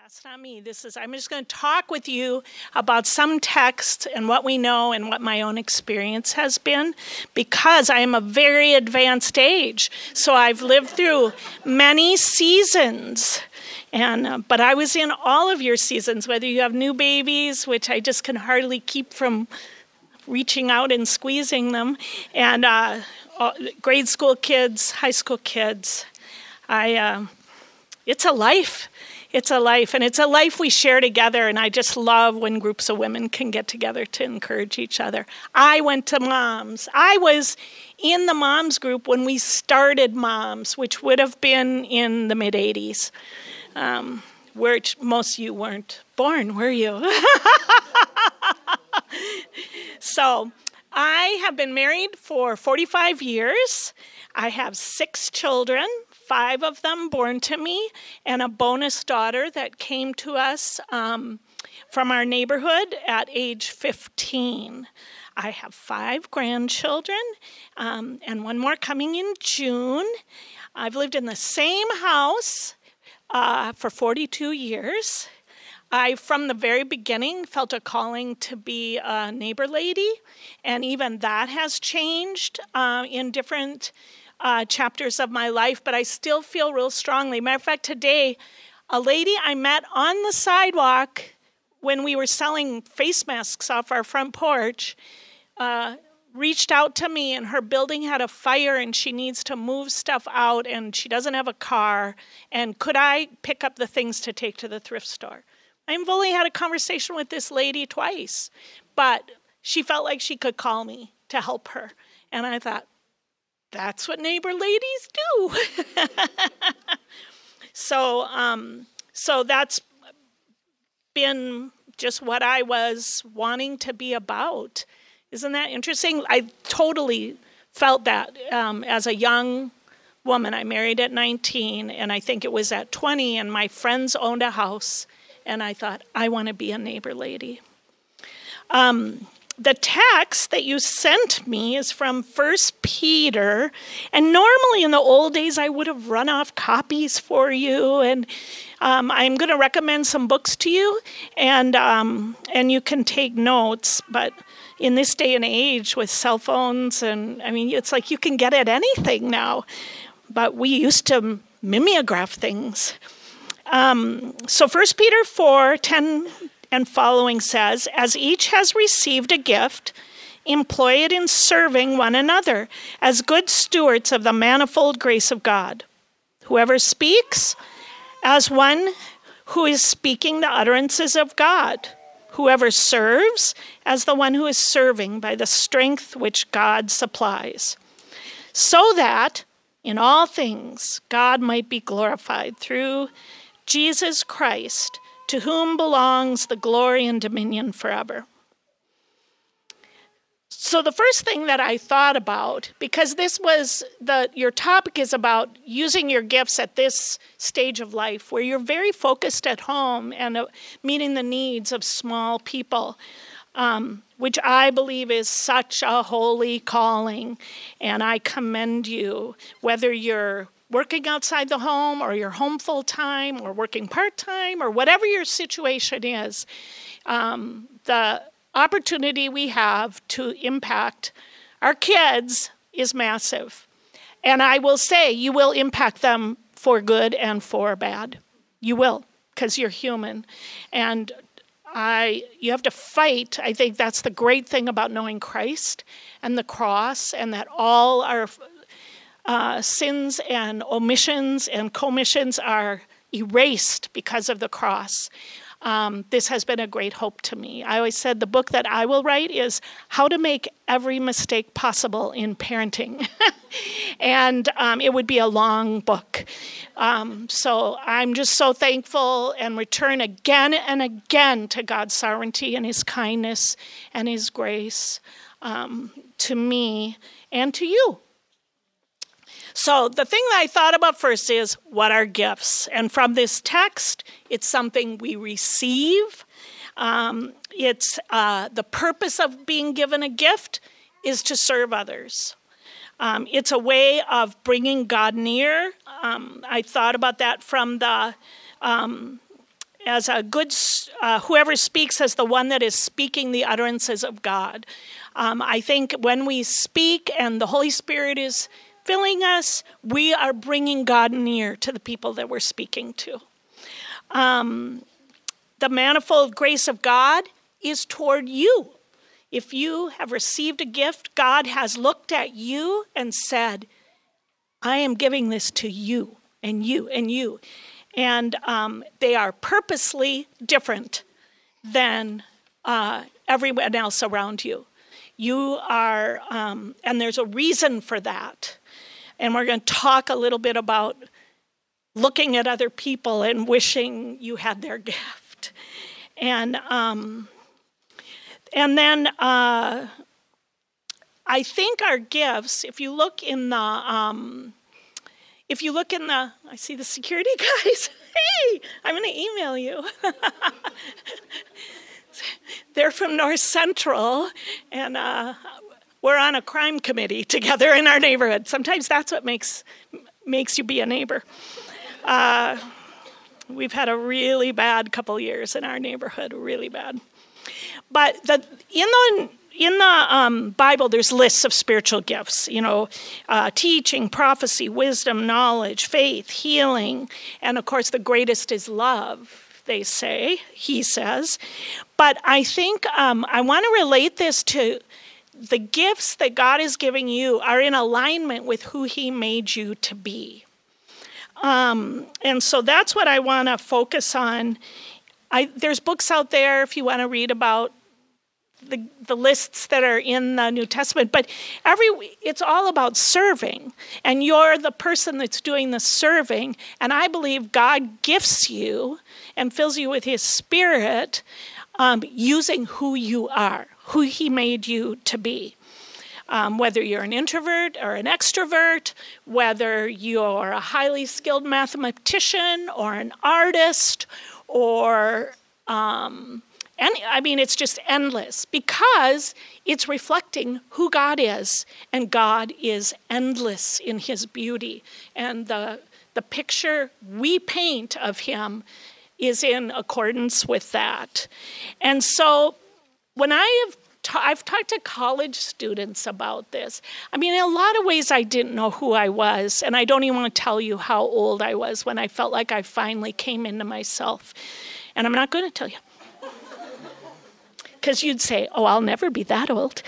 That's not me. I'm just going to talk with you about some texts and what we know and what my own experience has been, because I am a very advanced age. So I've lived through many seasons. But I was in all of your seasons, whether you have new babies, which I just can hardly keep from reaching out and squeezing them, and grade school kids, high school kids. It's a life. It's a life, and it's a life we share together, and I just love when groups of women can get together to encourage each other. I went to Moms. I was in the Moms group when we started Moms, which would have been in the mid-'80s, where most of you weren't born, were you? So I have been married for 45 years. I have 6 children. 5 of them born to me, and a bonus daughter that came to us from our neighborhood at age 15. I have 5 grandchildren, and 1 more coming in June. I've lived in the same house for 42 years. I, from the very beginning, felt a calling to be a neighbor lady, and even that has changed in different chapters of my life, but I still feel real strongly. Matter of fact, today, a lady I met on the sidewalk when we were selling face masks off our front porch reached out to me, and her building had a fire and she needs to move stuff out and she doesn't have a car, and could I pick up the things to take to the thrift store? I've only had a conversation with this lady twice, but she felt like she could call me to help her, and I thought, that's what neighbor ladies do. So that's been just what I was wanting to be about. Isn't that interesting? I totally felt that as a young woman. I married at 19, and I think it was at 20, and my friends owned a house, and I thought, I want to be a neighbor lady. The text that you sent me is from 1 Peter, and normally in the old days I would have run off copies for you, and I'm going to recommend some books to you, and you can take notes, but in this day and age with cell phones, and I mean, it's like you can get at anything now, but we used to mimeograph things. So 1 Peter 4:10 and following says, as each has received a gift, employ it in serving one another as good stewards of the manifold grace of God. Whoever speaks, as one who is speaking the utterances of God. Whoever serves, as the one who is serving by the strength which God supplies. So that, in all things, God might be glorified through Jesus Christ, to whom belongs the glory and dominion forever. So the first thing that I thought about, because your topic is about using your gifts at this stage of life where you're very focused at home and meeting the needs of small people, which I believe is such a holy calling, and I commend you, whether you're working outside the home, or you're home full-time, or working part-time, or whatever your situation is, the opportunity we have to impact our kids is massive. And I will say, you will impact them for good and for bad. You will, because you're human. And you have to fight. I think that's the great thing about knowing Christ and the cross, and that all our sins and omissions and commissions are erased because of the cross. This has been a great hope to me. I always said the book that I will write is How to Make Every Mistake Possible in Parenting. And it would be a long book. So I'm just so thankful and return again and again to God's sovereignty and his kindness and his grace to me and to you. So the thing that I thought about first is, what are gifts? And from this text, it's something we receive. It's the purpose of being given a gift is to serve others. It's a way of bringing God near. I thought about that from the a good, whoever speaks as the one that is speaking the utterances of God. I think when we speak and the Holy Spirit is filling us, we are bringing God near to the people that we're speaking to. The manifold grace of God is toward you. If you have received a gift, God has looked at you and said, I am giving this to you and you and you. And they are purposely different than everyone else around you. You are, and there's a reason for that. And we're going to talk a little bit about looking at other people and wishing you had their gift. And then I think our gifts, if you look in the, I see the security guys. Hey, I'm going to email you. They're from North Central, and we're on a crime committee together in our neighborhood. Sometimes that's what makes you be a neighbor. We've had a really bad couple years in our neighborhood, really bad. But in the Bible, there's lists of spiritual gifts, teaching, prophecy, wisdom, knowledge, faith, healing, and of course the greatest is love, they say, he says. But I think I want to relate this to the gifts that God is giving you are in alignment with who he made you to be. And so that's what I want to focus on. There's books out there if you want to read about the lists that are in the New Testament, but it's all about serving, and you're the person that's doing the serving, and I believe God gifts you and fills you with his Spirit using who you are, who he made you to be. Whether you're an introvert or an extrovert, whether you're a highly skilled mathematician or an artist or it's just endless because it's reflecting who God is, and God is endless in his beauty. And the picture we paint of him is in accordance with that. And so when I've talked to college students about this. In a lot of ways I didn't know who I was, and I don't even want to tell you how old I was when I felt like I finally came into myself. And I'm not going to tell you. Because you'd say, oh, I'll never be that old.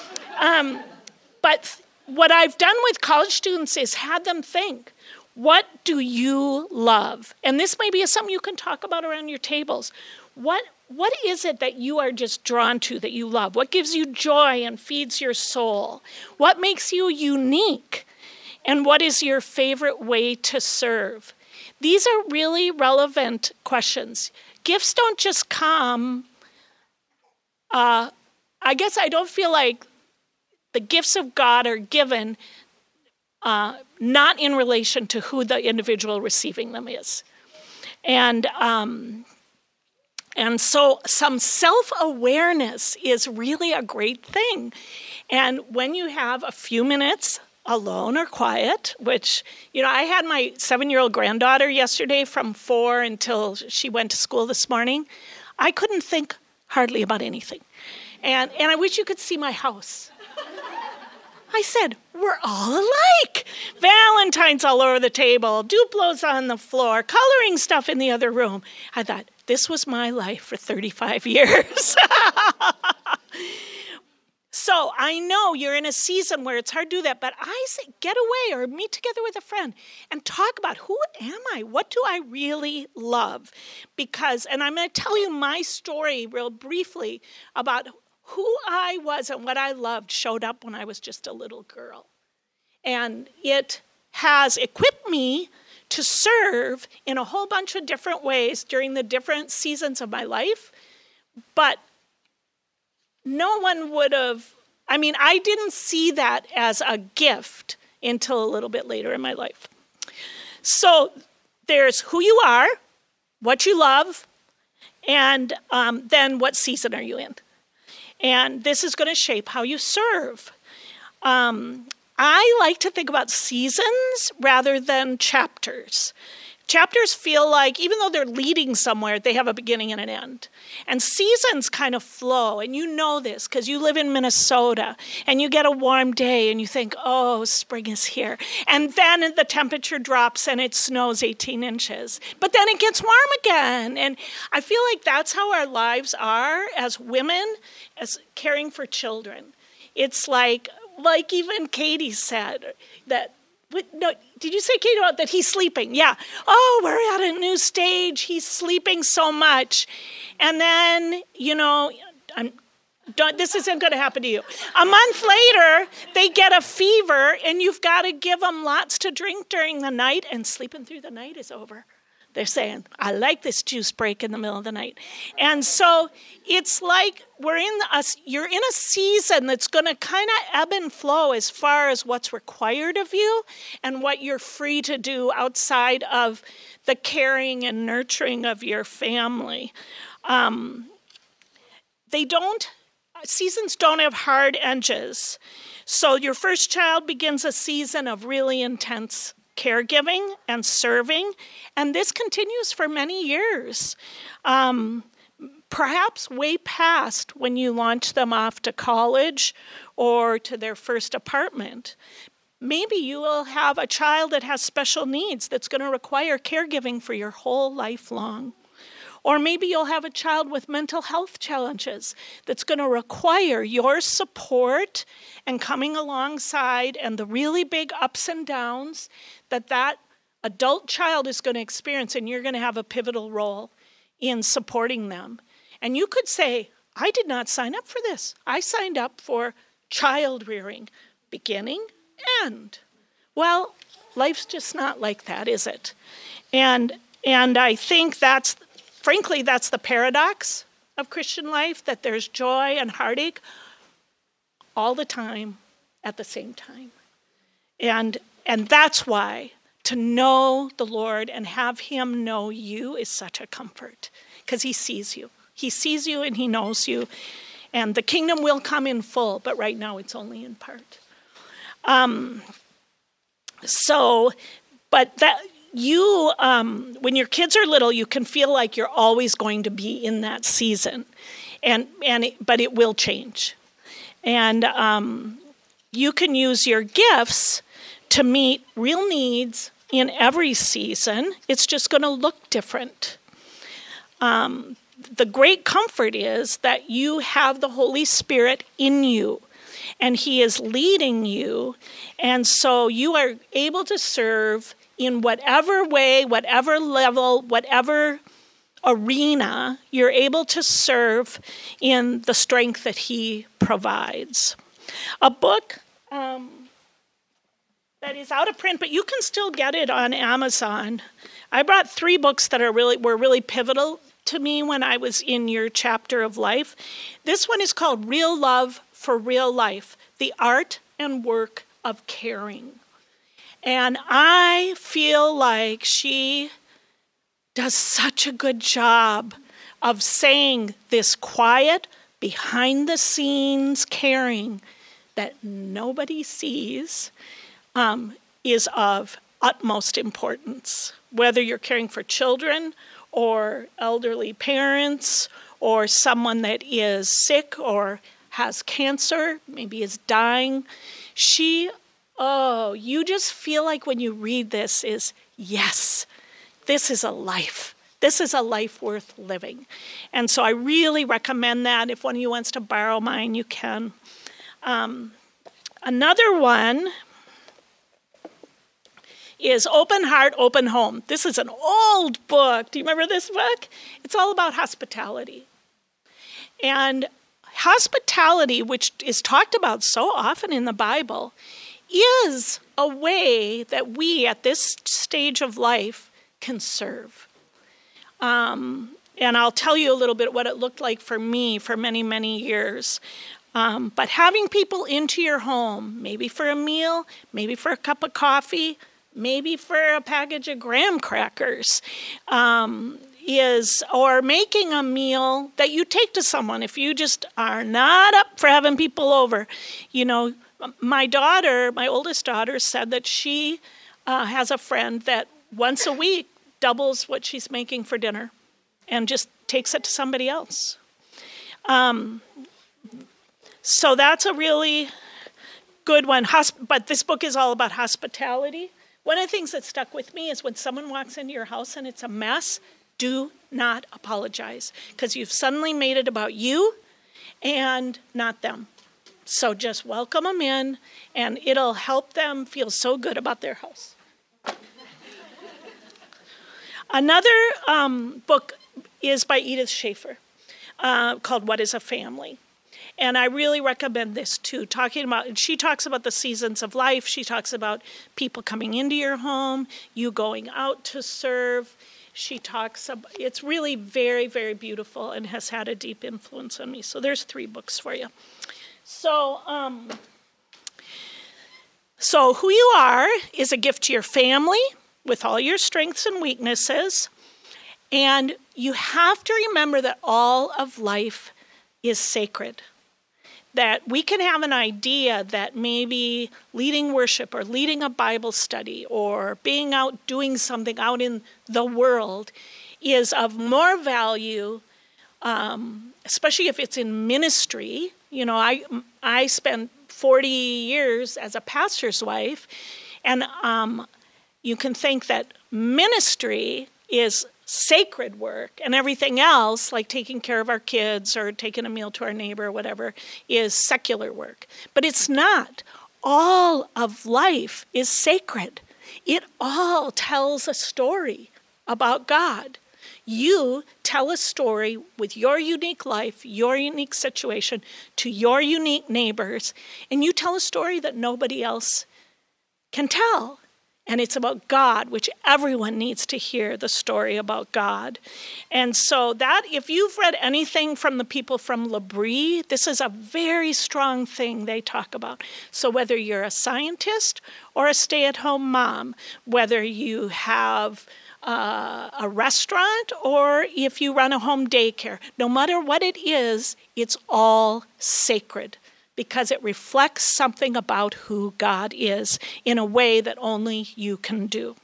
But what I've done with college students is had them think, what do you love? And this may be something you can talk about around your tables. What is it that you are just drawn to, that you love? What gives you joy and feeds your soul? What makes you unique? And what is your favorite way to serve? These are really relevant questions. Gifts don't just come. I guess I don't feel like the gifts of God are given not in relation to who the individual receiving them is. And so some self-awareness is really a great thing. And when you have a few minutes alone or quiet, which, I had my 7-year-old granddaughter yesterday from 4 until she went to school this morning. I couldn't think hardly about anything. And I wish you could see my house. I said, we're all alike. Valentine's all over the table, Duplos on the floor, coloring stuff in the other room. I thought, this was my life for 35 years. So I know you're in a season where it's hard to do that, but I say get away or meet together with a friend and talk about who am I? What do I really love? And I'm going to tell you my story real briefly about who I was and what I loved showed up when I was just a little girl. And it has equipped me to serve in a whole bunch of different ways during the different seasons of my life. But no one would have, I didn't see that as a gift until a little bit later in my life. So there's who you are, what you love, and then what season are you in? And this is going to shape how you serve. I like to think about seasons rather than chapters. Chapters feel like, even though they're leading somewhere, they have a beginning and an end. And seasons kind of flow, and you know this because you live in Minnesota, and you get a warm day, and you think, oh, spring is here. And then the temperature drops, and it snows 18 inches. But then it gets warm again. And I feel like that's how our lives are as women, as caring for children. It's like even Katie said, that, no, did you say, Katie, that he's sleeping? Yeah. Oh, we're at a new stage. He's sleeping so much. And then, this isn't going to happen to you. A month later, they get a fever, and you've got to give them lots to drink during the night, and sleeping through the night is over. They're saying, I like this juice break in the middle of the night. And so it's like you're in a season that's going to kind of ebb and flow as far as what's required of you and what you're free to do outside of the caring and nurturing of your family. Seasons don't have hard edges. So your first child begins a season of really intense caregiving and serving, and this continues for many years, perhaps way past when you launch them off to college or to their first apartment. Maybe you will have a child that has special needs that's going to require caregiving for your whole life long. Or maybe you'll have a child with mental health challenges that's going to require your support and coming alongside and the really big ups and downs that adult child is going to experience, and you're going to have a pivotal role in supporting them. And you could say, I did not sign up for this. I signed up for child rearing, beginning, end. Well, life's just not like that, is it? And I think frankly, that's the paradox of Christian life, that there's joy and heartache all the time at the same time. And that's why to know the Lord and have him know you is such a comfort, because he sees you. He sees you and he knows you. And the kingdom will come in full, but right now it's only in part. When your kids are little, you can feel like you're always going to be in that season, but it will change. And you can use your gifts to meet real needs in every season. It's just going to look different. The great comfort is that you have the Holy Spirit in you, and he is leading you, and so you are able to serve in whatever way, whatever level, whatever arena, you're able to serve in the strength that he provides. A book that is out of print, but you can still get it on Amazon. I brought 3 books that were really pivotal to me when I was in your chapter of life. This one is called Real Love for Real Life, The Art and Work of Caring. And I feel like she does such a good job of saying this quiet, behind-the-scenes caring that nobody sees is of utmost importance. Whether you're caring for children or elderly parents or someone that is sick or has cancer, maybe is dying, you just feel like when you read this is, yes, this is a life. This is a life worth living. And so I really recommend that. If one of you wants to borrow mine, you can. Another one is Open Heart, Open Home. This is an old book. Do you remember this book? It's all about hospitality. And hospitality, which is talked about so often in the Bible, is a way that we at this stage of life can serve. And I'll tell you a little bit what it looked like for me for many, many years. But having people into your home, maybe for a meal, maybe for a cup of coffee, maybe for a package of graham crackers, or making a meal that you take to someone if you just are not up for having people over. My oldest daughter, said that she has a friend that once a week doubles what she's making for dinner and just takes it to somebody else. So that's a really good one. But this book is all about hospitality. One of the things that stuck with me is when someone walks into your house and it's a mess, do not apologize, because you've suddenly made it about you and not them. So just welcome them in, and it'll help them feel so good about their house. Another book is by Edith Schaefer called What is a Family? And I really recommend this too. She talks about the seasons of life. She talks about people coming into your home, you going out to serve. She talks about, it's really very, very beautiful and has had a deep influence on me. So there's 3 books for you. So who you are is a gift to your family with all your strengths and weaknesses. And you have to remember that all of life is sacred. That we can have an idea that maybe leading worship or leading a Bible study or being out doing something out in the world is of more value, especially if it's in ministry. You know, I spent 40 years as a pastor's wife, and you can think that ministry is sacred work, and everything else, like taking care of our kids or taking a meal to our neighbor or whatever, is secular work. But it's not. All of life is sacred. It all tells a story about God. You tell a story with your unique life, your unique situation, to your unique neighbors, and you tell a story that nobody else can tell. And it's about God, which everyone needs to hear the story about God. And so that, if you've read anything from the people from L'Abri, this is a very strong thing they talk about. So whether you're a scientist or a stay-at-home mom, whether you have a restaurant or if you run a home daycare, no matter what it is, it's all sacred, because it reflects something about who God is in a way that only you can do.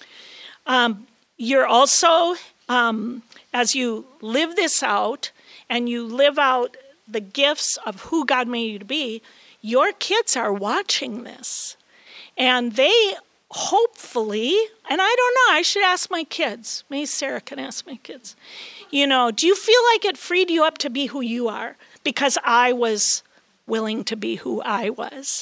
You're also, as you live this out and you live out the gifts of who God made you to be, your kids are watching this. And they hopefully, and I don't know, I should ask my kids. Maybe Sarah can ask my kids. You know, do you feel like it freed you up to be who you are? Because I was willing to be who I was.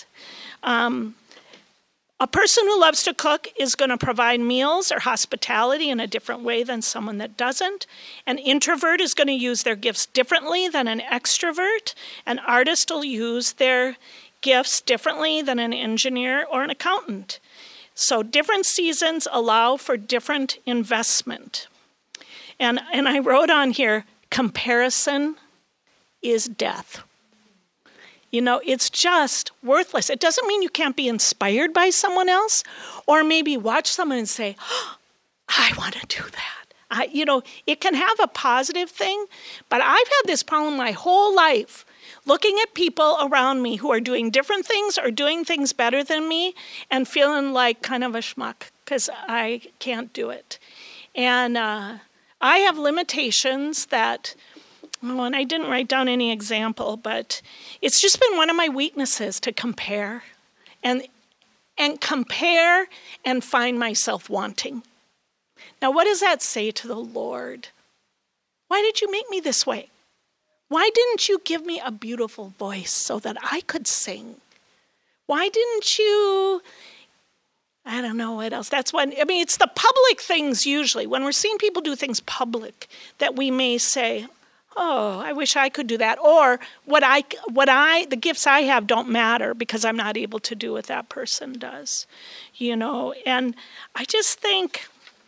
A person who loves to cook is going to provide meals or hospitality in a different way than someone that doesn't. An introvert is going to use their gifts differently than an extrovert. An artist will use their gifts differently than an engineer or an accountant. So different seasons allow for different investment. And I wrote on here, comparison is death. You know, it's just worthless. It doesn't mean you can't be inspired by someone else, or maybe watch someone and say, oh, I want to do that. It can have a positive thing, but I've had this problem my whole life, looking at people around me who are doing different things or doing things better than me and feeling like kind of a schmuck because I can't do it. And I have limitations that... Oh, and I didn't write down any example, but it's just been one of my weaknesses to compare and compare and find myself wanting. Now, what does that say to the Lord? Why did you make me this way? Why didn't you give me a beautiful voice so that I could sing? Why didn't you... I don't know what else. It's the public things usually. When we're seeing people do things public that we may say, oh, I wish I could do that. Or the gifts I have don't matter because I'm not able to do what that person does, And I just think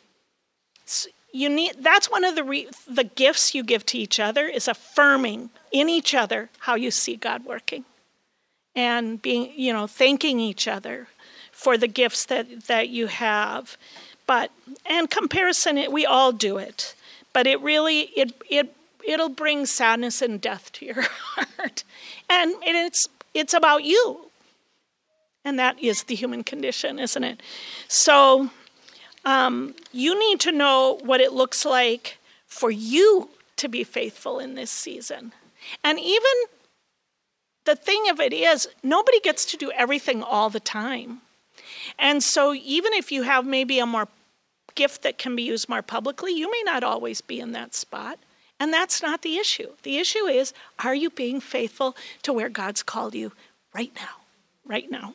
that's one of the gifts you give to each other is affirming in each other how you see God working, and being, thanking each other for the gifts that you have. And comparison, we all do it, but it really it'll bring sadness and death to your heart. And it's about you. And that is the human condition, isn't it? So You need to know what it looks like for you to be faithful in this season. And even the thing of it is, nobody gets to do everything all the time. And so even if you have maybe a more gift that can be used more publicly, you may not always be in that spot. And that's not the issue. The issue is, are you being faithful to where God's called you right now?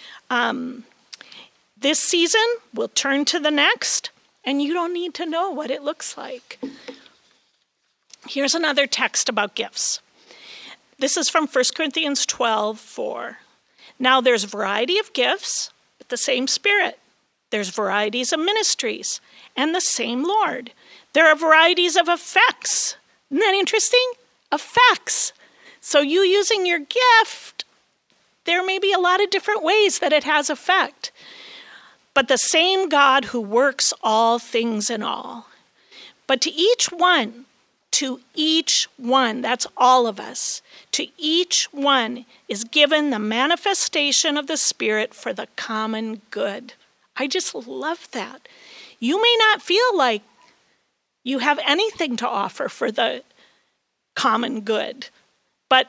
This season will turn to the next, and you don't need to know what it looks like. Here's another text about gifts. This is from 1 Corinthians 12:4. Now there's variety of gifts, but the same Spirit. There's varieties of ministries, and the same Lord. There are varieties of effects. Isn't that interesting? Effects. So you using your gift, there may be a lot of different ways that it has effect. But the same God who works all things in all. But to each one, that's all of us, to each one is given the manifestation of the Spirit for the common good. I just love that. You may not feel like you have anything to offer for the common good, but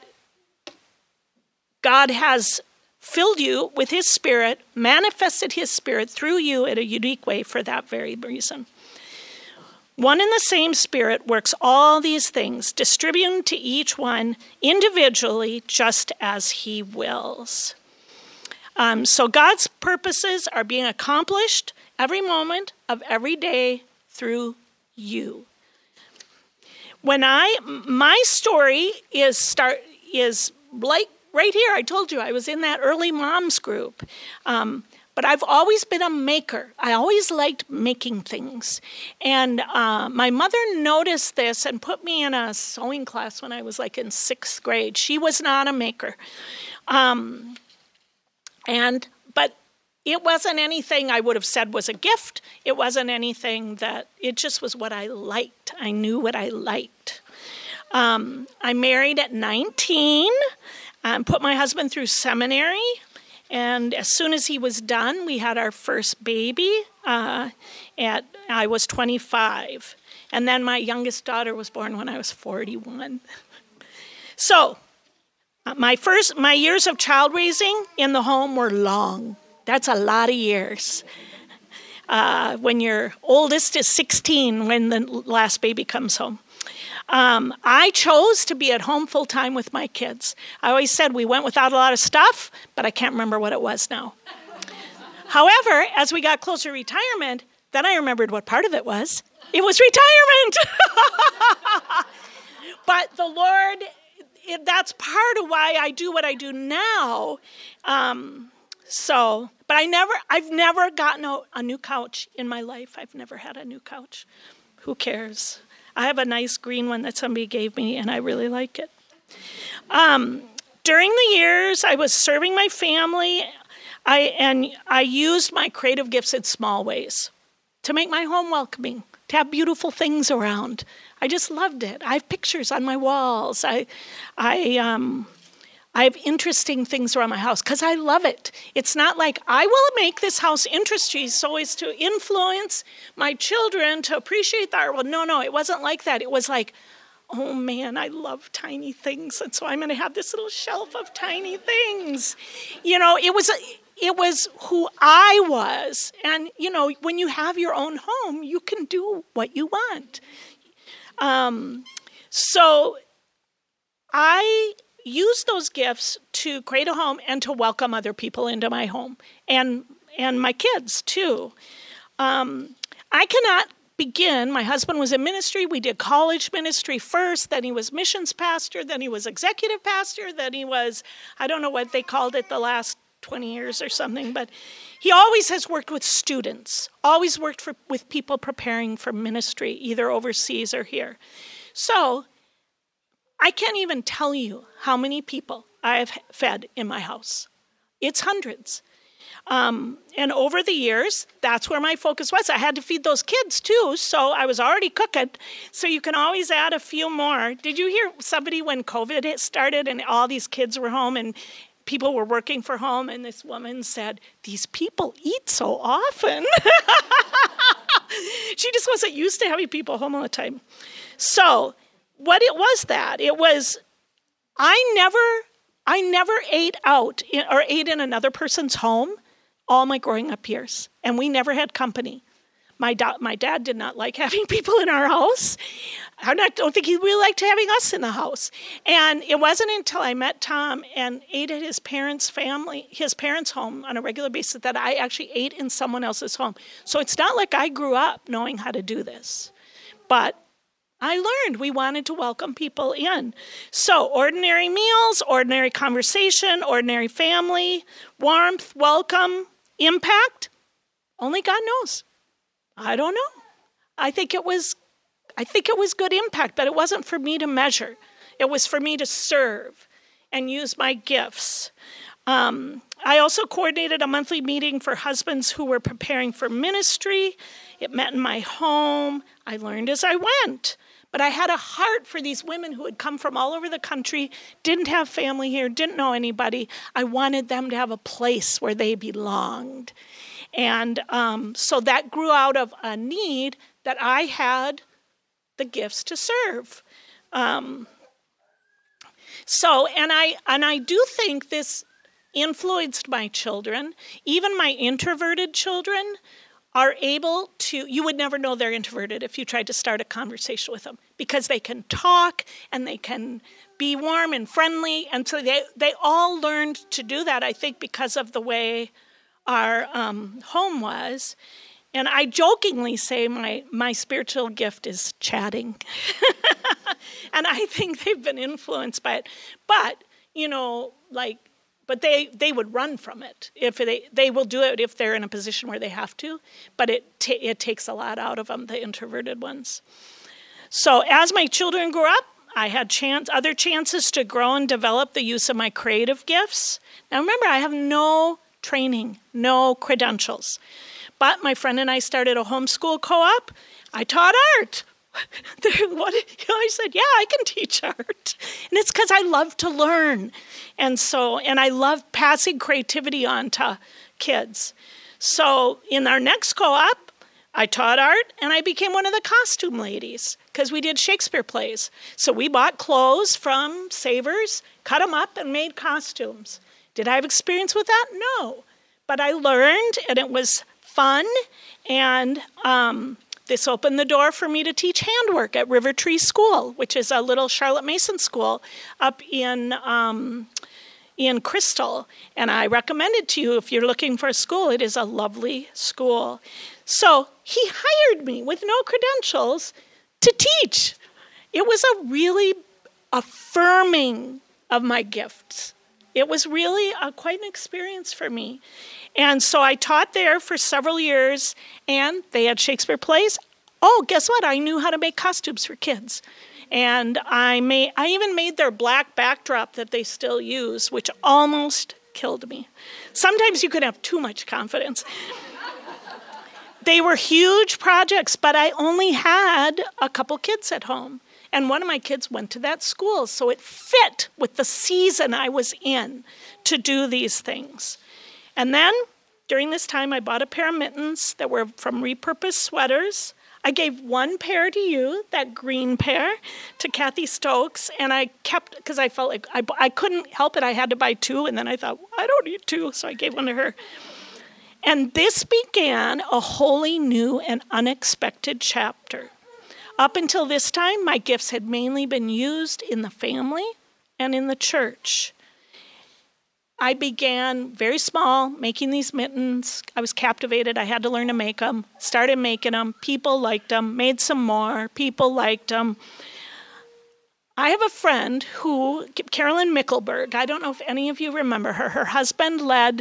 God has filled you with his Spirit, manifested his Spirit through you in a unique way for that very reason. One and the same Spirit works all these things, distributing to each one individually just as he wills. So God's purposes are being accomplished every moment of every day through you. My story is like right here. I told you I was in that early moms group. But I've always been a maker. I always liked making things. And my mother noticed this and put me in a sewing class when I was like in 6th grade. She was not a maker. But it wasn't anything I would have said was a gift. It wasn't anything it just was what I liked. I knew what I liked. I married at 19, put my husband through seminary. And as soon as he was done, we had our first baby. I was 25. And then my youngest daughter was born when I was 41. So my years of child raising in the home were long. That's a lot of years. When your oldest is 16 when the last baby comes home. I chose to be at home full time with my kids. I always said we went without a lot of stuff, but I can't remember what it was now. However, as we got closer to retirement, then I remembered what part of it was. It was retirement. But the Lord, that's part of why I do what I do now. But I've never gotten a new couch in my life. I've never had a new couch. Who cares? I have a nice green one that somebody gave me, and I really like it. During the years I was serving my family, I used my creative gifts in small ways to make my home welcoming, to have beautiful things around. I just loved it. I have pictures on my walls. I have interesting things around my house because I love it. It's not like I will make this house interesting so as to influence my children to appreciate the art. Well, no, it wasn't like that. It was like, oh man, I love tiny things. And so I'm going to have this little shelf of tiny things. It was who I was. And, when you have your own home, you can do what you want. So I use those gifts to create a home and to welcome other people into my home and my kids too. I cannot begin. My husband was in ministry. We did college ministry first. Then he was missions pastor. Then he was executive pastor. Then he was, I don't know what they called it the last 20 years or something, but he always has worked with students, always worked with people preparing for ministry, either overseas or here. So I can't even tell you how many people I have fed in my house. It's hundreds. And over the years, that's where my focus was. I had to feed those kids too, so I was already cooking. So you can always add a few more. Did you hear somebody when COVID started and all these kids were home and people were working from home, and this woman said, "These people eat so often." She just wasn't used to having people home all the time. So what it was I never ate out or ate in another person's home all my growing up years. And we never had company. My dad did not like having people in our house. I don't think he really liked having us in the house. And it wasn't until I met Tom and ate at his parents' home on a regular basis that I actually ate in someone else's home. So it's not like I grew up knowing how to do this. But I learned we wanted to welcome people in. So ordinary meals, ordinary conversation, ordinary family, warmth, welcome, impact, only God knows. I don't know. I think it was good impact, but it wasn't for me to measure. It was for me to serve and use my gifts. I also coordinated a monthly meeting for husbands who were preparing for ministry. It met in my home. I learned as I went. But I had a heart for these women who had come from all over the country, didn't have family here, didn't know anybody. I wanted them to have a place where they belonged. And so that grew out of a need that I had the gifts to serve. And I do think this influenced my children. Even my introverted children are able to, you would never know they're introverted if you tried to start a conversation with them, because they can talk and they can be warm and friendly. And so they all learned to do that, I think, because of the way our home was. And I jokingly say my spiritual gift is chatting. And I think they've been influenced by it. But, but they would run from it. If they will do it if they're in a position where they have to. But it takes a lot out of them, the introverted ones. So as my children grew up, I had other chances to grow and develop the use of my creative gifts. Now remember, I have no training, no credentials. But my friend and I started a homeschool co-op. I taught art. I said, yeah, I can teach art. And it's because I love to learn. And I love passing creativity on to kids. So in our next co-op, I taught art and I became one of the costume ladies because we did Shakespeare plays. So we bought clothes from Savers, cut them up, and made costumes. Did I have experience with that? No. But I learned, and it was fun, and this opened the door for me to teach handwork at River Tree School, which is a little Charlotte Mason school up in Crystal. And I recommend it to you if you're looking for a school. It is a lovely school. So he hired me with no credentials to teach. It was a really affirming of my gifts. It was really quite an experience for me. And so I taught there for several years, and they had Shakespeare plays. Oh, guess what? I knew how to make costumes for kids. And I even made their black backdrop that they still use, which almost killed me. Sometimes you could have too much confidence. They were huge projects, but I only had a couple kids at home. And one of my kids went to that school, so it fit with the season I was in to do these things. And then, during this time, I bought a pair of mittens that were from repurposed sweaters. I gave one pair to you, that green pair, to Kathy Stokes, and I kept, because I felt like I couldn't help it, I had to buy two, and then I thought, I don't need two, so I gave one to her. And this began a wholly new and unexpected chapter. Up until this time, my gifts had mainly been used in the family and in the church. I began very small, making these mittens. I was captivated. I had to learn to make them. Started making them. People liked them. Made some more. People liked them. I have a friend who, Carolyn Mickelberg, I don't know if any of you remember her. Her husband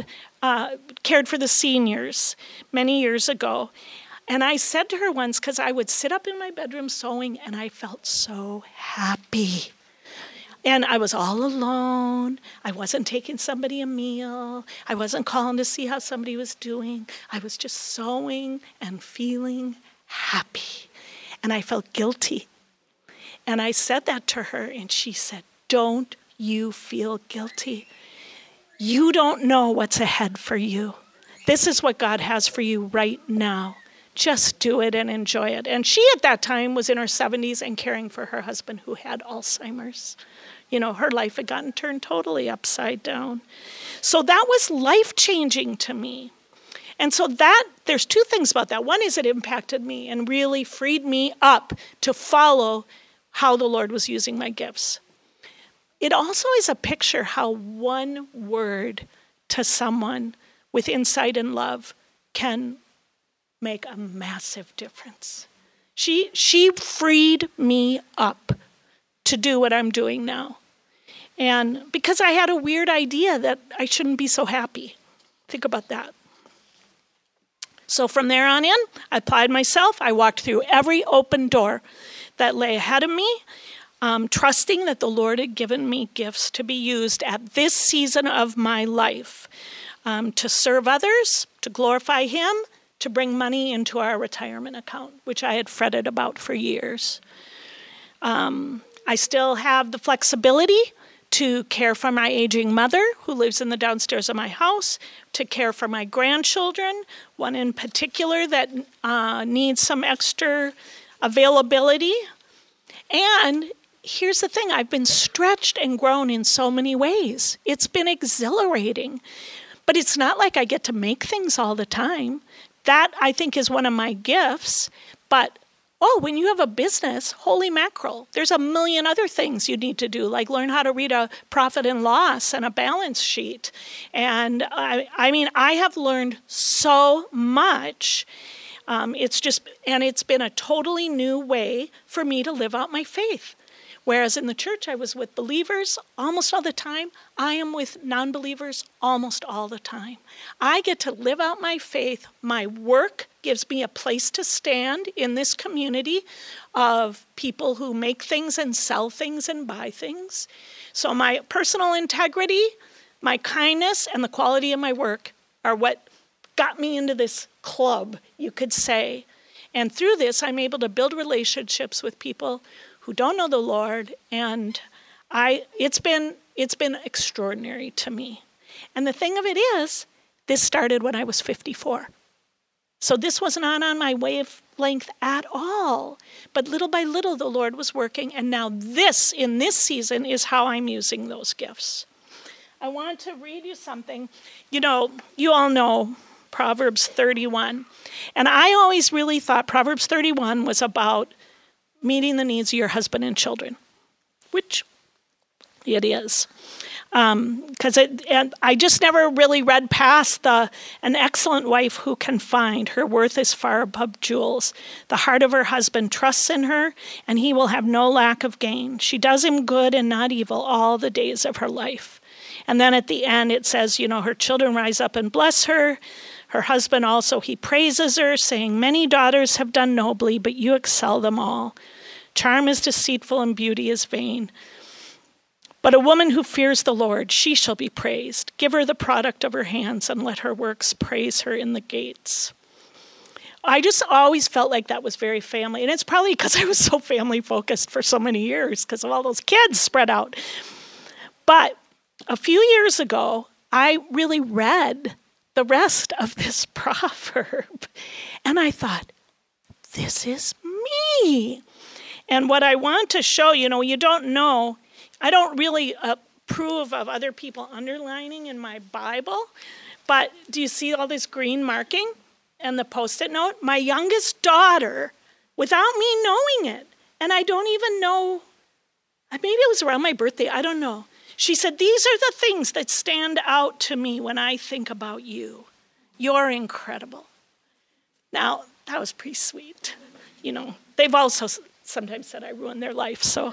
cared for the seniors many years ago. And I said to her once, because I would sit up in my bedroom sewing, and I felt so happy. And I was all alone. I wasn't taking somebody a meal. I wasn't calling to see how somebody was doing. I was just sewing and feeling happy. And I felt guilty. And I said that to her, and she said, "Don't you feel guilty? You don't know what's ahead for you. This is what God has for you right now. just do it and enjoy it. And she at that time was in her 70s and caring for her husband who had Alzheimer's. Her life had gotten turned totally upside down. So that was life-changing to me. And so there's two things about that. One is it impacted me and really freed me up to follow how the Lord was using my gifts. It also is a picture how one word to someone with insight and love can make a massive difference. She freed me up to do what I'm doing now. And because I had a weird idea that I shouldn't be so happy. Think about that. So from there on in, I applied myself. I walked through every open door that lay ahead of me, trusting that the Lord had given me gifts to be used at this season of my life, to serve others, to glorify Him, to bring money into our retirement account, which I had fretted about for years. I still have the flexibility to care for my aging mother, who lives in the downstairs of my house, to care for my grandchildren, one in particular that needs some extra availability. And here's the thing, I've been stretched and grown in so many ways. It's been exhilarating. But it's not like I get to make things all the time. That, I think, is one of my gifts. But when you have a business, holy mackerel, there's a million other things you need to do, like learn how to read a profit and loss and a balance sheet. And I have learned so much. It's been a totally new way for me to live out my faith. Whereas in the church, I was with believers almost all the time. I am with non-believers almost all the time. I get to live out my faith. My work gives me a place to stand in this community of people who make things and sell things and buy things. So my personal integrity, my kindness, and the quality of my work are what got me into this club, you could say. And through this, I'm able to build relationships with people who don't know the Lord, and it's been extraordinary to me. And the thing of it is, this started when I was 54. So this was not on my wavelength at all. But little by little, the Lord was working, and now in this season, is how I'm using those gifts. I want to read you something. You all know Proverbs 31. And I always really thought Proverbs 31 was about meeting the needs of your husband and children, which it is. And I just never really read past an excellent wife who can find her worth is far above jewels. The heart of her husband trusts in her, and he will have no lack of gain. She does him good and not evil all the days of her life. And then at the end it says, her children rise up and bless her. Her husband also, he praises her, saying, many daughters have done nobly, but you excel them all. Charm is deceitful and beauty is vain. But a woman who fears the Lord, she shall be praised. Give her the product of her hands and let her works praise her in the gates. I just always felt like that was very family. And it's probably because I was so family focused for so many years because of all those kids spread out. But a few years ago, I really read the rest of this proverb. And I thought, this is me. And what I want to show, you don't know, I don't really approve of other people underlining in my Bible, but do you see all this green marking and the Post-it note? My youngest daughter, without me knowing it, and I don't even know, maybe it was around my birthday, I don't know. She said, these are the things that stand out to me when I think about you. You're incredible. Now, that was pretty sweet. They've also sometimes said I ruined their life, so.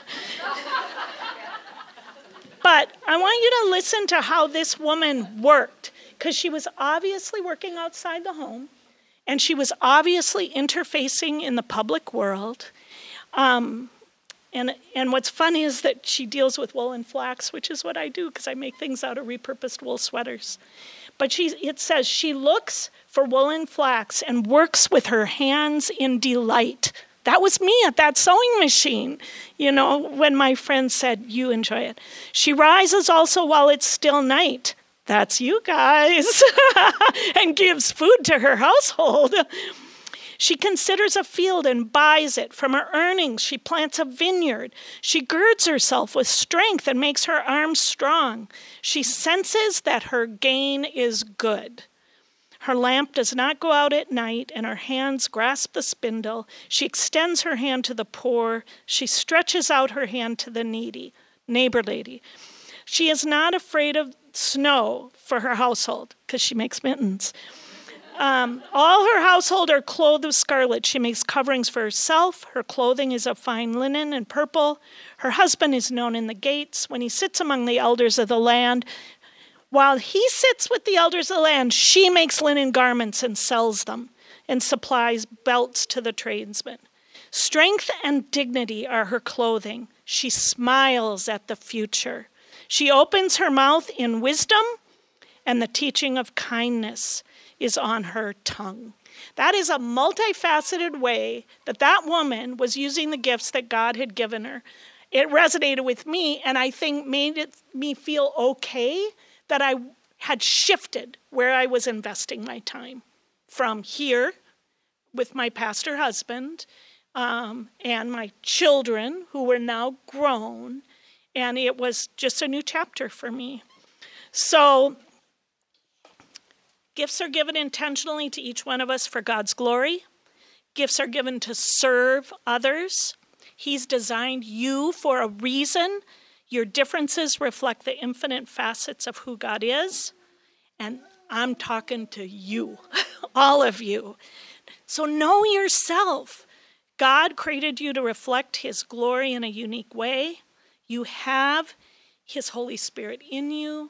But I want you to listen to how this woman worked, because she was obviously working outside the home, and she was obviously interfacing in the public world. And what's funny is that she deals with wool and flax, which is what I do, because I make things out of repurposed wool sweaters. But it says she looks for wool and flax and works with her hands in delight. That was me at that sewing machine, when my friend said, you enjoy it. She rises also while it's still night. That's you guys. And gives food to her household. She considers a field and buys it. From her earnings, she plants a vineyard. She girds herself with strength and makes her arms strong. She senses that her gain is good. Her lamp does not go out at night, and her hands grasp the spindle. She extends her hand to the poor. She stretches out her hand to the needy. Neighbor lady. She is not afraid of snow for her household, because she makes mittens. All her household are clothed with scarlet. She makes coverings for herself. Her clothing is of fine linen and purple. Her husband is known in the gates. When he sits among the elders of the land, while he sits with the elders of the land, she makes linen garments and sells them and supplies belts to the tradesmen. Strength and dignity are her clothing. She smiles at the future. She opens her mouth in wisdom, and the teaching of kindness is on her tongue. That is a multifaceted way that woman was using the gifts that God had given her. It resonated with me, and I think made me feel okay that I had shifted where I was investing my time from here with my pastor husband and my children who were now grown, and it was just a new chapter for me. So gifts are given intentionally to each one of us for God's glory. Gifts are given to serve others. He's designed you for a reason. Your differences reflect the infinite facets of who God is. And I'm talking to you, all of you. So know yourself. God created you to reflect his glory in a unique way. You have his Holy Spirit in you.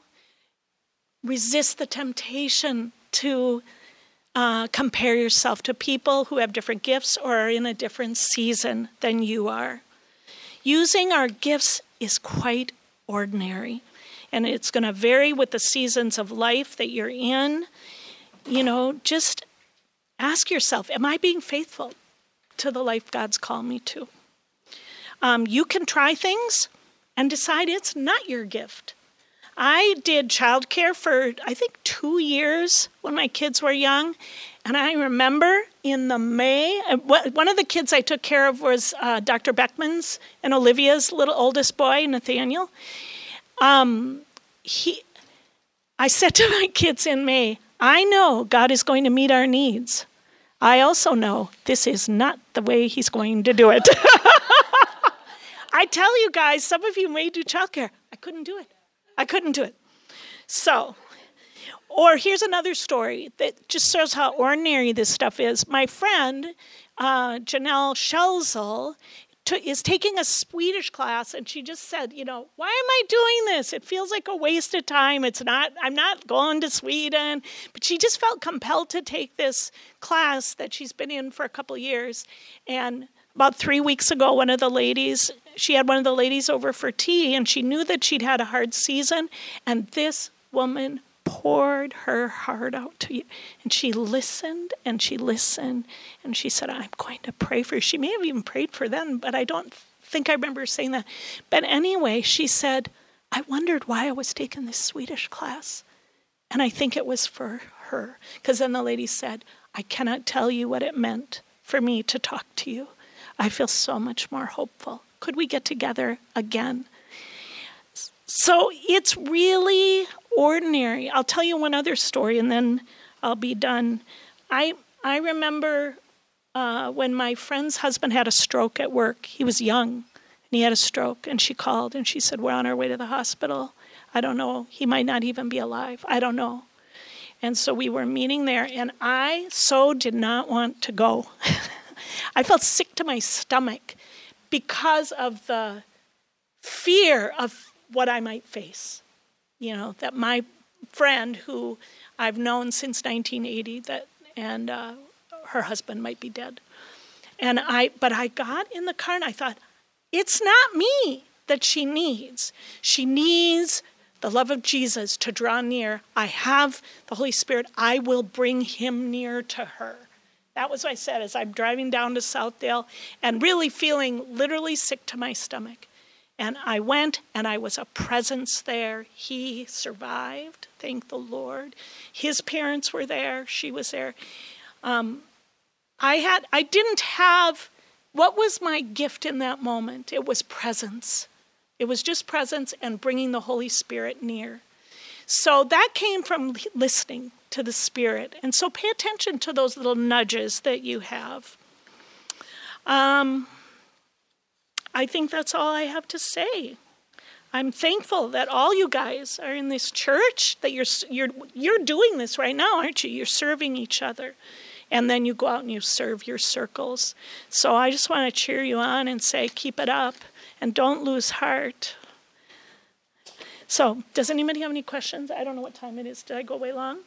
Resist the temptation to compare yourself to people who have different gifts or are in a different season than you are. Using our gifts is quite ordinary, and it's going to vary with the seasons of life that you're in. Just ask yourself, am I being faithful to the life God's called me to? You can try things and decide it's not your gift. I did childcare for, I think, 2 years when my kids were young. And I remember in the May, one of the kids I took care of was Dr. Beckman's and Olivia's little oldest boy, Nathaniel. I said to my kids in May, I know God is going to meet our needs. I also know this is not the way he's going to do it. I tell you guys, some of you may do childcare. I couldn't do it. So, or here's another story that just shows how ordinary this stuff is. My friend, Janelle Schelzel, is taking a Swedish class, and she just said, why am I doing this? It feels like a waste of time. I'm not going to Sweden. But she just felt compelled to take this class that she's been in for a couple years. And about 3 weeks ago, she had one of the ladies over for tea, and she knew that she'd had a hard season, and this woman poured her heart out to you. And she listened, and she listened, and she said, I'm going to pray for you. She may have even prayed for them, but I don't think I remember saying that. But anyway, she said, I wondered why I was taking this Swedish class. And I think it was for her. Because then the lady said, I cannot tell you what it meant for me to talk to you. I feel so much more hopeful. Could we get together again? So it's really ordinary. I'll tell you one other story, and then I'll be done. I remember when my friend's husband had a stroke at work. He was young, and he had a stroke, and she called, and she said, we're on our way to the hospital. I don't know. He might not even be alive. I don't know. And so we were meeting there, and I so did not want to go. I felt sick to my stomach because of the fear of what I might face. That my friend, who I've known since 1980, and her husband might be dead. But I got in the car and I thought, it's not me that she needs. She needs the love of Jesus to draw near. I have the Holy Spirit. I will bring him near to her. That was what I said as I'm driving down to Southdale and really feeling literally sick to my stomach. And I went, and I was a presence there. He survived, thank the Lord. His parents were there. She was there. I didn't have, what was my gift in that moment? It was presence. It was just presence and bringing the Holy Spirit near. So that came from listening to the Spirit. And so pay attention to those little nudges that you have. I think that's all I have to say. I'm thankful that all you guys are in this church, that you're doing this right now, aren't you? You're serving each other. And then you go out and you serve your circles. So I just want to cheer you on and say, keep it up and don't lose heart. So, does anybody have any questions? I don't know what time it is. Did I go way long?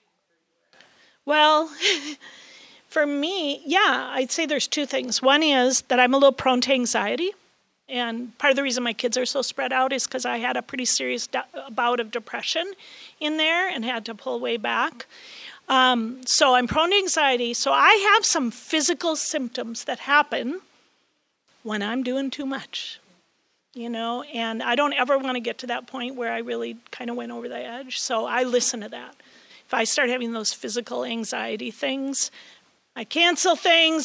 Well, for me, yeah, I'd say there's two things. One is that I'm a little prone to anxiety. And part of the reason my kids are so spread out is because I had a pretty serious bout of depression in there and had to pull way back. So I'm prone to anxiety. So I have some physical symptoms that happen when I'm doing too much, and I don't ever want to get to that point where I really kind of went over the edge. So I listen to that. If I start having those physical anxiety things, I cancel things.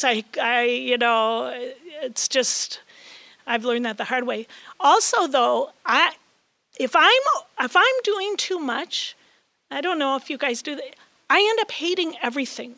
It's just, I've learned that the hard way. Also, though, if I'm doing too much, I don't know if you guys do that, I end up hating everything,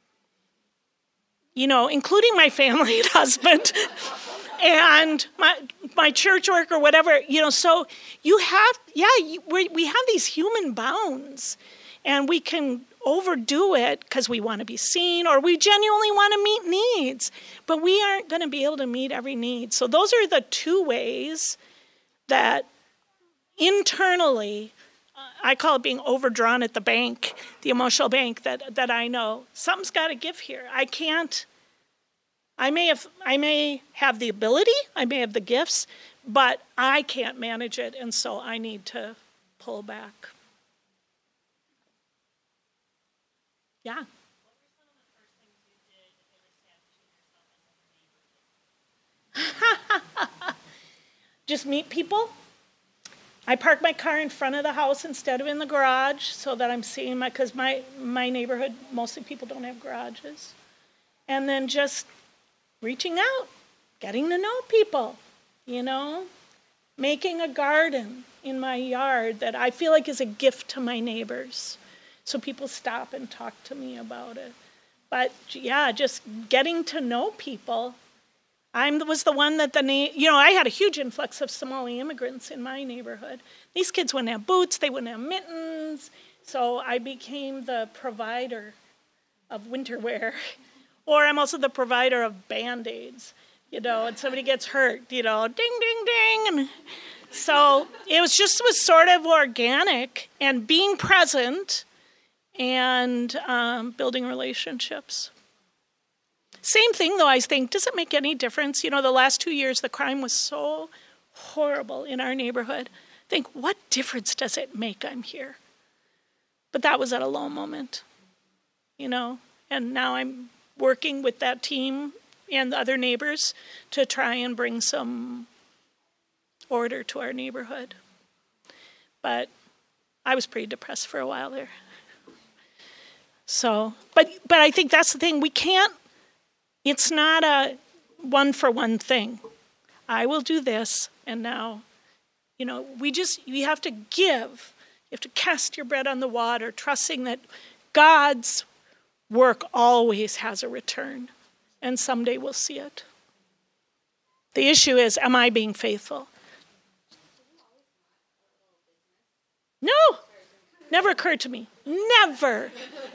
including my family and husband and my church work or whatever, So you have, we have these human bounds, and we can overdo it because we want to be seen or we genuinely want to meet needs, but we aren't going to be able to meet every need. So those are the two ways that internally, I call it being overdrawn at the bank, the emotional bank, that I know something's got to give here. I may have the ability, I may have the gifts, but I can't manage it, and so I need to pull back. Yeah. What were some of the first things you did to establish yourself as a neighbor? Just meet people. I park my car in front of the house instead of in the garage so that I'm seeing because my neighborhood, mostly people don't have garages. And then just reaching out, getting to know people, making a garden in my yard that I feel like is a gift to my neighbors. So people stop and talk to me about it. But yeah, just getting to know people. I was the one that I had a huge influx of Somali immigrants in my neighborhood. These kids wouldn't have boots, they wouldn't have mittens. So I became the provider of winter wear. Or I'm also the provider of Band-Aids, and somebody gets hurt, ding, ding, ding. And so it was sort of organic and being present and building relationships. Same thing, though, I think, does it make any difference? The last 2 years, the crime was so horrible in our neighborhood. I think, what difference does it make I'm here? But that was at a low moment, and now I'm working with that team and the other neighbors to try and bring some order to our neighborhood. But I was pretty depressed for a while there. So, but I think that's the thing. It's not a one-for-one thing. I will do this, and now, you have to give. You have to cast your bread on the water, trusting that God's work always has a return, and someday we'll see it. The issue is, am I being faithful? No, never occurred to me. Never.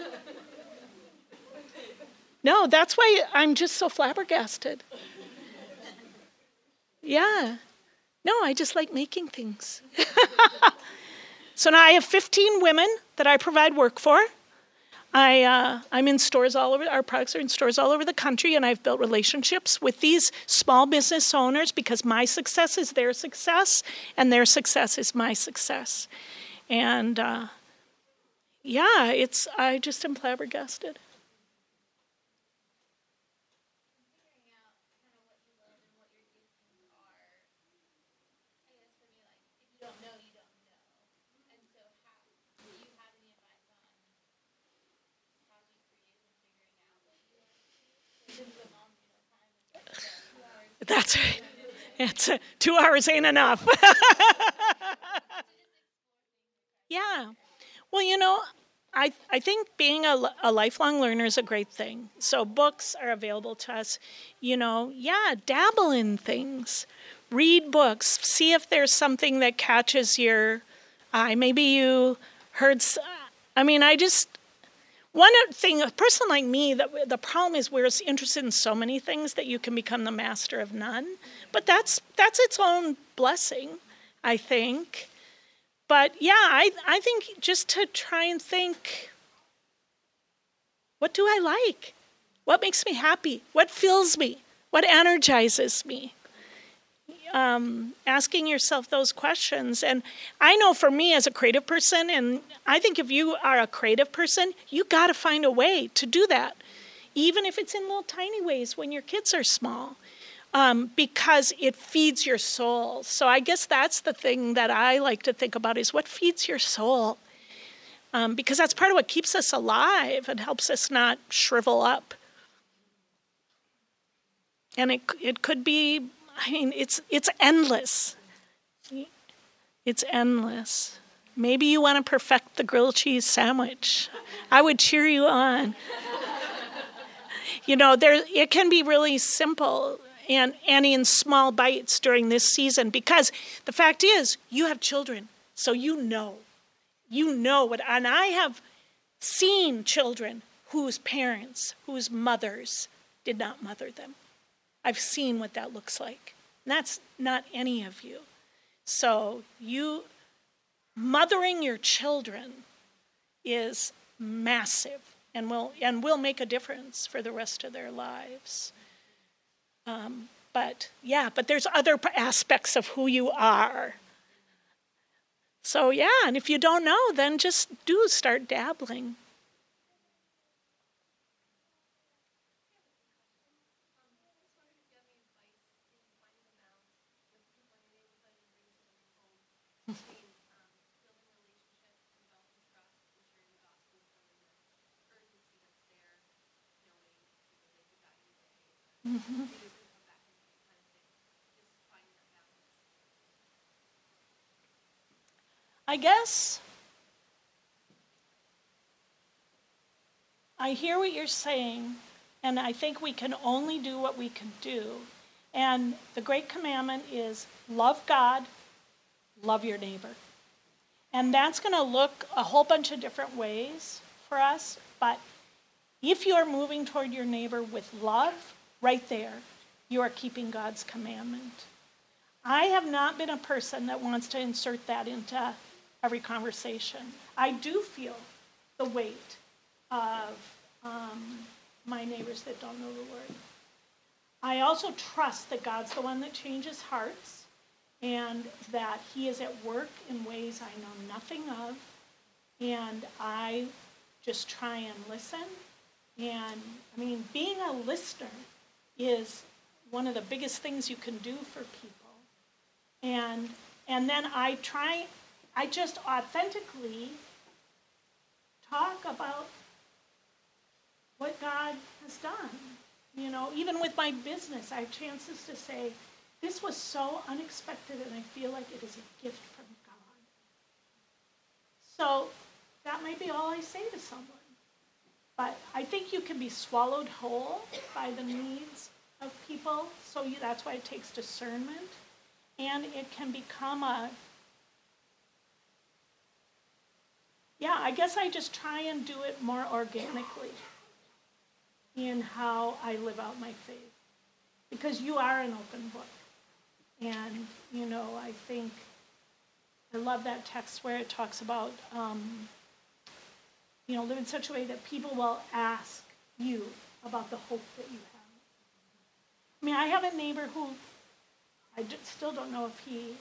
No, that's why I'm just so flabbergasted. Yeah. No, I just like making things. So now I have 15 women that I provide work for. I'm in stores all over, our products are in stores all over the country, and I've built relationships with these small business owners because my success is their success, and their success is my success. And I just am flabbergasted. That's right. It's 2 hours ain't enough. Yeah. Well, I think being a lifelong learner is a great thing. So books are available to us. Yeah, dabble in things. Read books. See if there's something that catches your eye. Maybe you heard. I mean, I just one thing. A person like me, the problem is we're interested in so many things that you can become the master of none. But that's its own blessing, I think. But yeah, I think just to try and think, what do I like? What makes me happy? What fills me? What energizes me? Asking yourself those questions. And I know for me as a creative person, and I think if you are a creative person, you got to find a way to do that, even if it's in little tiny ways when your kids are small. Because it feeds your soul. So I guess that's the thing that I like to think about is what feeds your soul. Because that's part of what keeps us alive and helps us not shrivel up. And it could be, it's endless. It's endless. Maybe you want to perfect the grilled cheese sandwich. I would cheer you on. It can be really simple. And in small bites during this season, because the fact is, you have children, so you know what, and I have seen children whose parents, whose mothers did not mother them. I've seen what that looks like. And that's not any of you. So mothering your children is massive and will make a difference for the rest of their lives. But there's other aspects of who you are. So yeah, and if you don't know, then just start dabbling. Mm-hmm. I guess I hear what you're saying, and I think we can only do what we can do. And the great commandment is love God, love your neighbor. And that's going to look a whole bunch of different ways for us. But if you're moving toward your neighbor with love, right there, you are keeping God's commandment. I have not been a person that wants to insert that into every conversation. I do feel the weight of my neighbors that don't know the Lord. I also trust that God's the one that changes hearts and that he is at work in ways I know nothing of. And I just try and listen. And being a listener is one of the biggest things you can do for people. And then I just authentically talk about what God has done. Even with my business, I have chances to say, this was so unexpected and I feel like it is a gift from God. So that might be all I say to someone. But I think you can be swallowed whole by the needs of people. So that's why it takes discernment. And it can become I guess I just try and do it more organically in how I live out my faith. Because you are an open book. And, I think, I love that text where it talks about, live in such a way that people will ask you about the hope that you have. I have a neighbor who I still don't know if he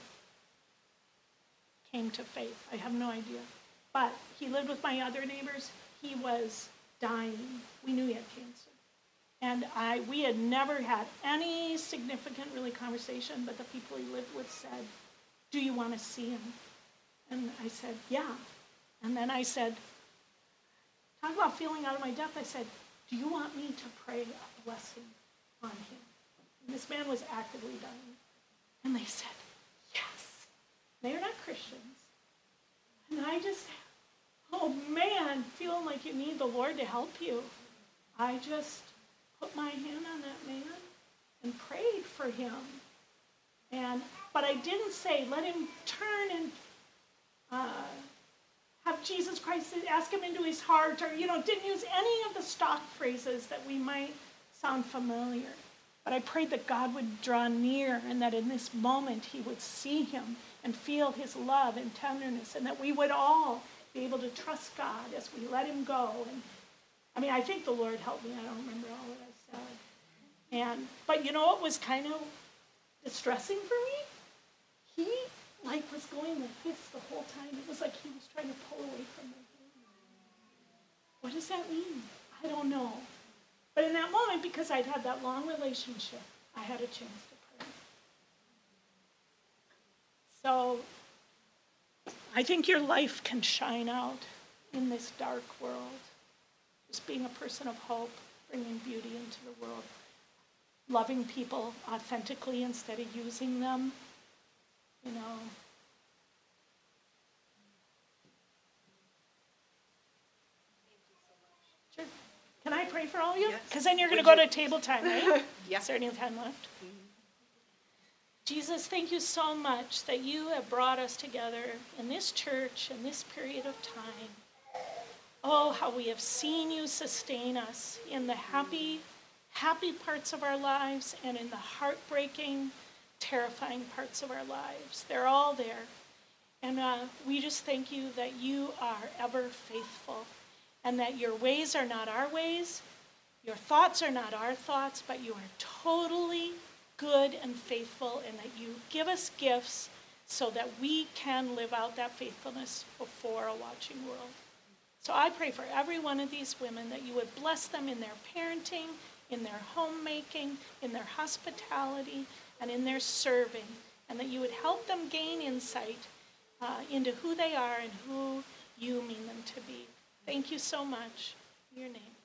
came to faith. I have no idea. But he lived with my other neighbors. He was dying. We knew he had cancer. And we had never had any significant, really, conversation, but the people he lived with said, do you want to see him? And I said, yeah. And then I said, talk about feeling out of my depth. I said, do you want me to pray a blessing on him? And this man was actively dying. And they said, yes. They're not Christians. And I just, oh man, feeling like you need the Lord to help you. I just put my hand on that man and prayed for him. But I didn't say, let him turn and have Jesus Christ ask him into his heart, or, didn't use any of the stock phrases that we might sound familiar. But I prayed that God would draw near and that in this moment he would see him and feel his love and tenderness, and that we would all be able to trust God as we let him go. And I think the Lord helped me. I don't remember all that I said. But you know what was kind of distressing for me? He was going like this the whole time. It was like he was trying to pull away from my hand. What does that mean? I don't know. But in that moment, because I'd had that long relationship, I had a chance to pray. So I think your life can shine out in this dark world. Just being a person of hope, bringing beauty into the world, loving people authentically instead of using them. Sure. Can I pray for all of you? Because then you're going to go to table time, right? Yeah. Is there any time left? Jesus, thank you so much that you have brought us together in this church in this period of time. Oh, how we have seen you sustain us in the happy parts of our lives and in the heartbreaking, terrifying parts of our lives. They're all there. And we just thank you that you are ever faithful and that your ways are not our ways, your thoughts are not our thoughts, but you are totally good and faithful, and that you give us gifts so that we can live out that faithfulness before a watching world. So I pray for every one of these women that you would bless them in their parenting, in their homemaking, in their hospitality, and in their serving, and that you would help them gain insight into who they are and who you mean them to be. Thank you so much. In your name.